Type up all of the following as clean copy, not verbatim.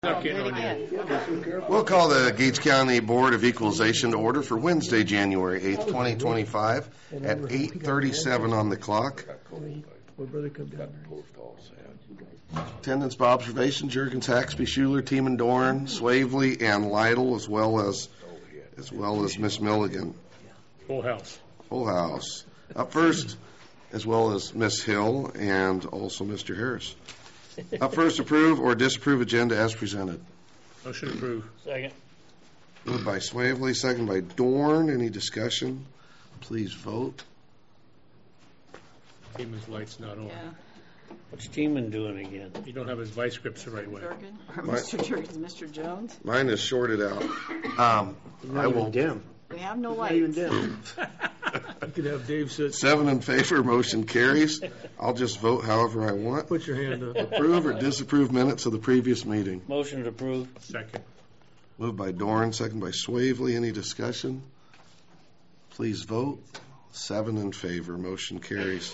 We'll call the Gates County Board of Equalization to order for Wednesday, January 8th, 2025 at 8:37 on the clock. Attendance by observation, Juergens, Haxby, Schuler, Tiemann, Dorn, Swavely, and Lytle, as well as Miss Milligan. Full house. Full house. Up first, as well as Miss Hill and also Mr. Harris. Up first, approve or disapprove agenda as presented. Motion approved. Second. Moved by Swavely, second by Dorn. Any discussion? Please vote. Tieman's light's not on. Yeah. What's Tiemann doing again? You don't have his vice grips the right way. Mr. Juergens, Mr. Jones. Mine is shorted out. I will dim. We have no lights. Not even dim. You could have Dave sit. 7 in favor, motion carries. I'll just vote however I want. Put your hand up. Approve or disapprove minutes of the previous meeting. Motion to approve. Second. Moved by Dorn, second by Swavely. Any discussion? Please vote. 7 in favor, motion carries.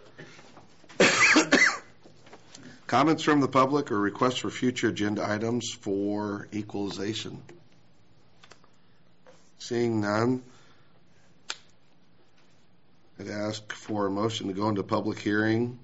Comments from the public or requests for future agenda items for equalization? Seeing none, I'd ask for a motion to go into public hearing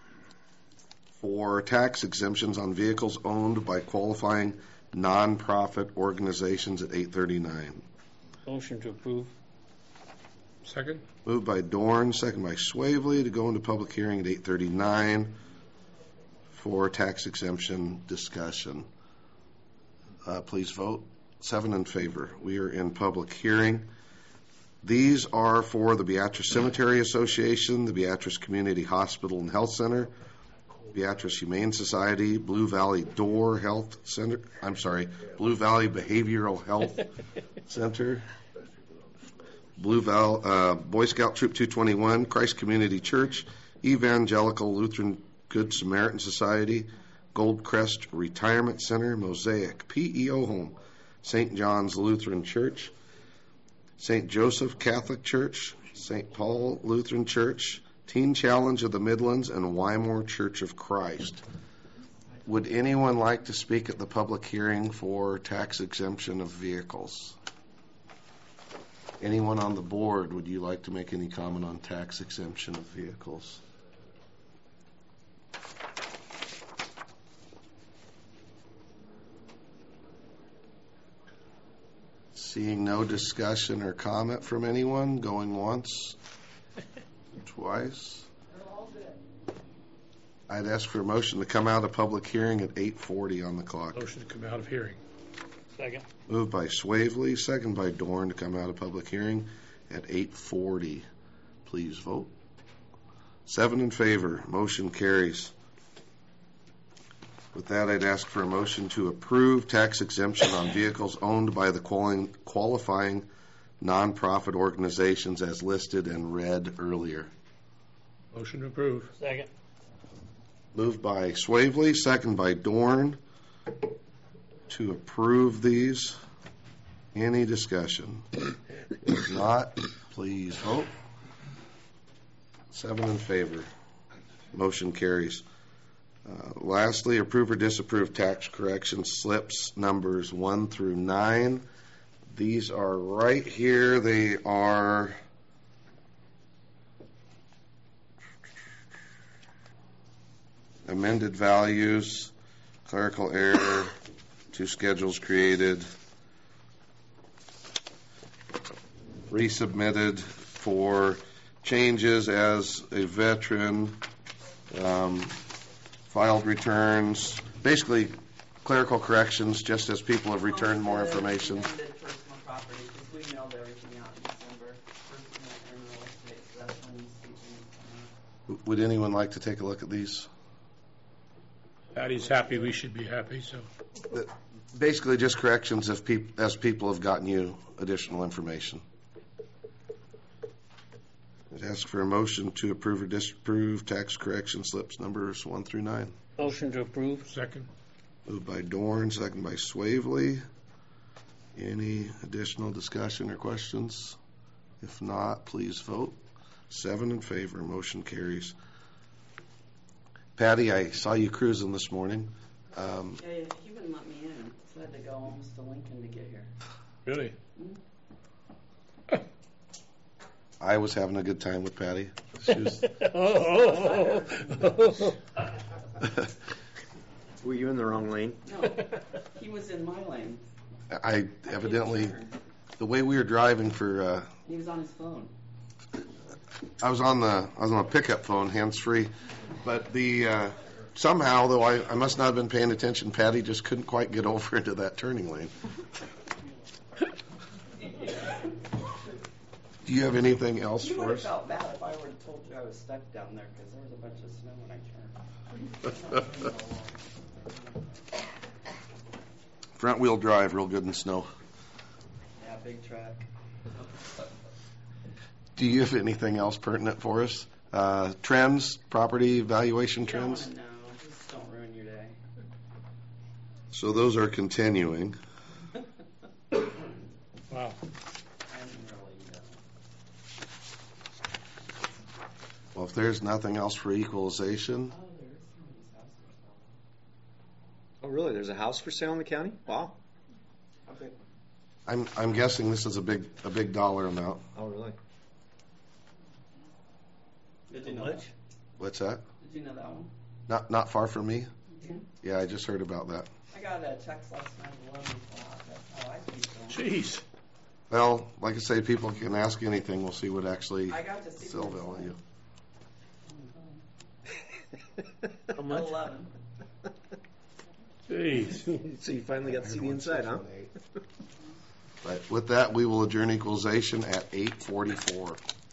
for tax exemptions on vehicles owned by qualifying nonprofit organizations at 8:39. Motion to approve. Second. Moved by Dorn, second by Swavely to go into public hearing at 8:39 for tax exemption discussion. Please vote. 7 in favor. We are in public hearing. These are for the Beatrice Cemetery Association, the Beatrice Community Hospital and Health Center, Beatrice Humane Society, Blue Valley Door Health Center, Blue Valley Behavioral Health Center, Blue Valley Boy Scout Troop 221, Christ Community Church, Evangelical Lutheran Good Samaritan Society, Gold Crest Retirement Center, Mosaic PEO Home, St. John's Lutheran Church, St. Joseph Catholic Church, St. Paul Lutheran Church, Teen Challenge of the Midlands, and Wymore Church of Christ. Would anyone like to speak at the public hearing for tax exemption of vehicles? Anyone on the board, would you like to make any comment on tax exemption of vehicles? Seeing no discussion or comment from anyone, going once, twice. I'd ask for a motion to come out of public hearing at 8:40 on the clock. Motion to come out of hearing. Second. Moved by Swavely, second by Dorn to come out of public hearing at 8:40. Please vote. 7 in favor. Motion carries. With that, I'd ask for a motion to approve tax exemption on vehicles owned by the qualifying nonprofit organizations as listed and read earlier. Motion to approve. Second. Moved by Swavely, second by Dorn to approve these. Any discussion? If not, please vote. 7 in favor. Motion carries. Lastly, approve or disapprove tax correction slips numbers 1 through 9. These are right here. They are amended values, clerical error, 2 schedules created, resubmitted for changes as a veteran, filed returns, basically clerical corrections just as people have returned more information. Personal property, because we mailed everything out in December. Personal and real estate, so that's when these things come out. Would anyone like to take a look at these? Patty's happy. We should be happy. So Basically just corrections as people have gotten you additional information. I'd ask for a motion to approve or disapprove tax correction slips numbers 1 through 9. Motion to approve. second. Moved by Dorn, second by Swavely. Any additional discussion or questions? If not, please vote. 7 in favor. Motion carries. Patty, I saw you cruising this morning. Yeah, he wouldn't let me in. almost to Lincoln to get here. Really? I was having a good time with Patty. She was, Were you in the wrong lane? No, he was in my lane. I evidently, the way we were driving for, He was on his phone. I was on a pickup phone, hands-free, but the, somehow, though I must not have been paying attention, Patty just couldn't quite get over into that turning lane. Do you have anything else You would for have us? felt bad if I would have told you I was stuck down there because there was a bunch of snow when I turned. Front-wheel drive, real good in snow. Yeah, big track. Do you have anything else pertinent for us? Trends, property valuation You don't trends? want to know. Just don't ruin your day. So those are continuing. Wow. And really, Well, if there's nothing else for equalization, oh, there is somebody's house or something. Oh, really? There's a house for sale in the county? Wow. Okay. I'm guessing this is a big dollar amount. Oh, really? Did you know Much? that? What's that? Did you know that one? Not far from me. Mhm. Yeah, I just heard about that. I got a text last night at 11 o'clock. That's how I speak to him. Jeez. Well, like I say, people can ask anything. We'll see what actually I got to see sell him value. How much? 11. Jeez. So you finally got to see the inside, huh? But with that, we will adjourn equalization at 8:44.